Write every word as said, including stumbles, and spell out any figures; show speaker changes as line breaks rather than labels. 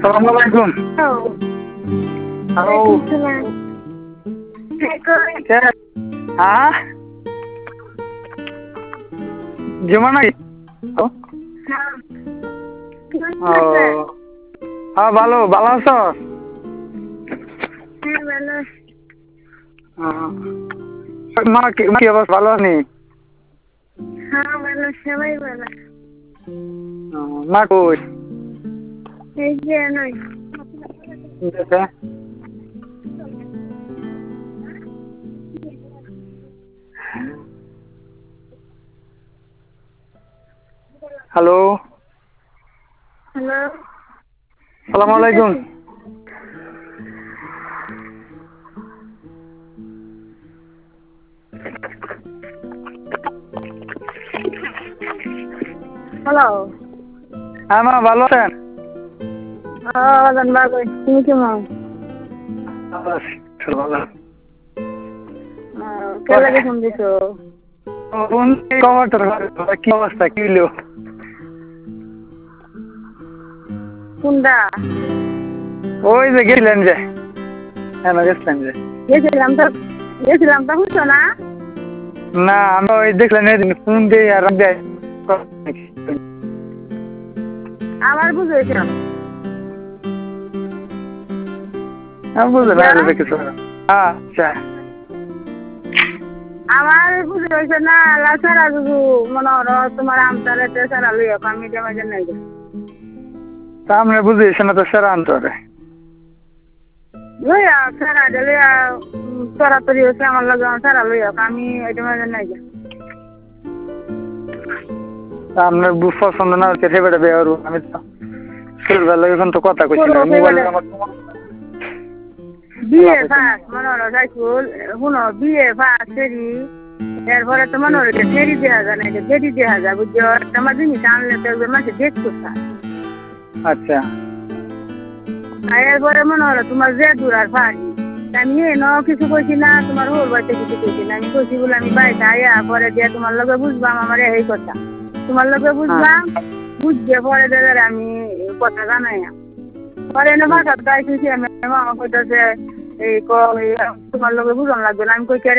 Assalamualaikum.
Oh.
Halo.
Waalaikumsalam.
Cek. Hah? Gimana ya? Oh. Oh. Ah, ভালো ভালো আছো?
হ্যাঁ ভালো।
মা কি মা কি অবস্থা ভালো নেই?
হ্যাঁ ভালো, সবাই ভালো।
মা কই?
এই যে নয়।
দেখে। হ্যালো।
হ্যালো।
আসসালামু আলাইকুম।
হ্যালো।
হ্যাঁ মা ভালো আছেন?
হ্যাঁ ভালো, তুমি কেমন?
ভালো আছি, ভালো।
কে লাগে ফোন দিছো?
ফোন কভার তোর কি অবস্থা কি হলো?
কোনটা?
ওই যে গেলেন যে হ্যাঁ গেছিলেন যে
গেছিলাম তো, গেছিলাম তো বুঝছো না?
না আমি ওই দেখলেন এদিন ফোন দিয়ে আর দেয়
আবার বুঝেছো?
আমি বুঝলেন না কিছু আচ্ছা
আমার বুঝে হয়েছে না লাচারা দুধু মনে হলো তোমার আমতারে তেসারা লইয়া আমি মাঝে নাই
তা আমরা বুঝেছি না তো সেরা আন্তরে
লইয়া সারা লইয়া তরাতরি হচ্ছে আমার লগে সারা লইয়া আমি এটা মাঝে নাই
আপনার বুঝ পছন্দ না হচ্ছে সেবাটা বেয়ার আমি তো ছেলেবেলা এখন তো কথা কইছি না মোবাইল আমার
বিয়ে ফাঁস মনে হলো সাইকুল শুনো বিয়ে ফাঁস ফেরি এরপরে তো মনে হলো ফেরি দেওয়া যায় না ফেরি দেওয়া যায় বুঝছো তোমার জিনিস আনলে তো মাসে দেখছো
আচ্ছা
এরপরে মনে হলো তোমার যে দূর আর ফাঁকি আমি ন কিছু কইছি না তোমার হোর বাড়িতে কিছু কইছি না আমি কইছি বলে আমি বাড়িতে আইয়া পরে দিয়ে তোমার লগে বুঝবাম আমার এই কথা তোমার লগে বুঝলাম বুঝতে পরে দেবে আমি কথা জানাই পরে এনে বাসার গাইছি আমি মামা কইতেছে এই তোমার লগে বুঝান লাগবে না আমি কই